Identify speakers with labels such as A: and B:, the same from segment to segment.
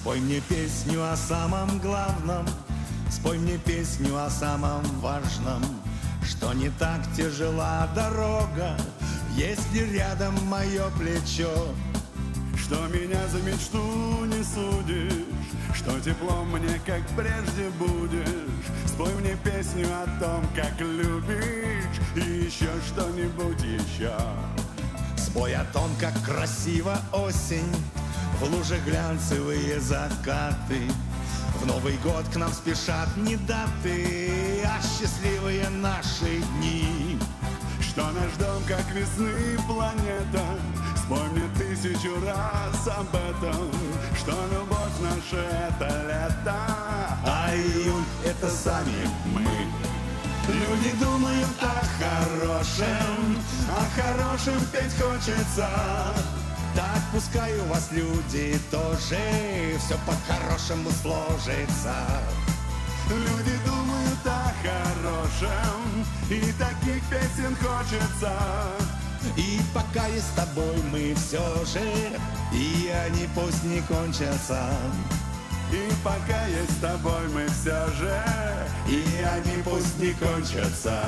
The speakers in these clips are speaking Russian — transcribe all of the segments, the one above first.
A: Спой мне песню о самом главном, спой мне песню о самом важном, что не так тяжела дорога, если рядом мое плечо.
B: Что меня за мечту не судишь, что тепло мне, как прежде, будешь. Спой мне песню о том, как любишь, и еще что-нибудь еще.
A: Спой о том, как красива осень, в луже глянцевые закаты. В Новый год к нам спешат не даты, а счастливые наши дни.
B: Что наш дом, как весны планета, спой мне 1000 раз об этом. Что любовь наша — это лето,
A: а июль — это сами мы.
B: Люди думают о хорошем петь хочется.
A: Так пускай у вас, люди, тоже все по-хорошему сложится.
B: Люди думают о хорошем, и таких песен хочется.
A: И пока я с тобой, мы все же, и они пусть не кончатся.
B: И пока я с тобой, мы все же,
A: и они пусть не кончатся.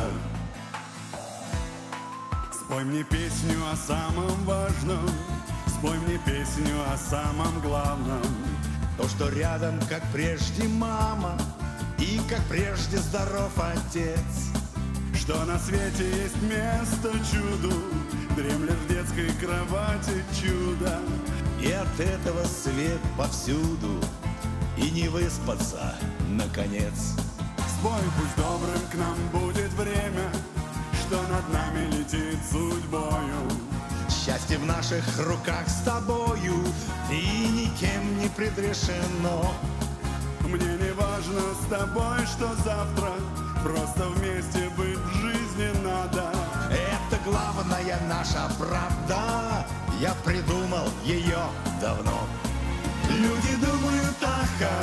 B: Спой мне песню о самом важном, спой мне песню о самом главном.
A: То, что рядом, как прежде, мама, и как прежде здоров отец.
B: Что на свете есть место чуду, дремлет в детской кровати чудо.
A: И от этого свет повсюду, и не выспаться, наконец.
B: Спой, пусть добрым к нам будет время, что над нами летит судьбою.
A: Счастье в наших руках с тобою, и никем не предрешено.
B: Мне не важно с тобой, что завтра, просто вместе быть в жизни надо.
A: Это главная наша правда, я придумал ее давно.
B: Люди думают о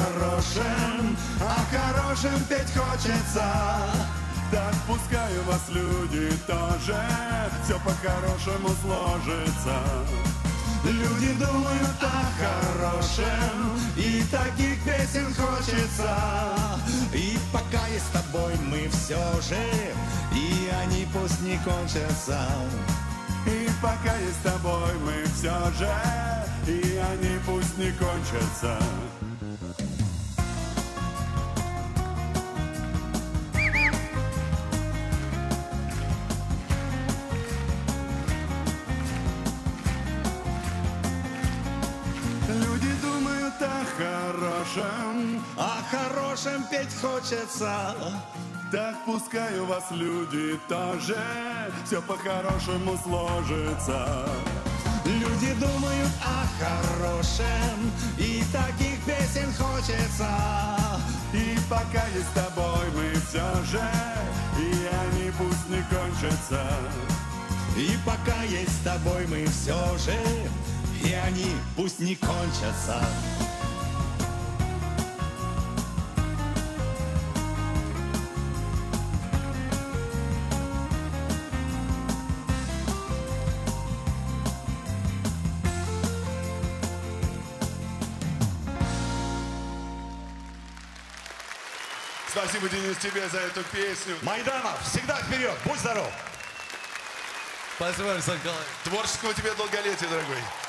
B: хорошем петь хочется. Так пускай у вас, люди, тоже все по-хорошему сложится.
A: Люди думают о хорошем,
B: и таких песен хочется.
A: И пока я с тобой, мы все же, и они пусть не кончатся.
B: И пока я с тобой, мы все же, и они пусть не кончатся. Люди думают
A: о хорошем петь хочется.
B: Так пускай у вас, люди, тоже все по-хорошему сложится.
A: Люди думают о хорошем, и таких песен хочется.
B: И пока я с тобой, мы все же, и они пусть не кончатся.
A: И пока есть с тобой, мы все же, и они пусть не кончатся.
C: Спасибо, Денис, тебе за эту песню.
A: Майданов, всегда вперед, будь здоров.
D: Спасибо, Александр Николаевич.
C: Творческого тебе долголетия, дорогой.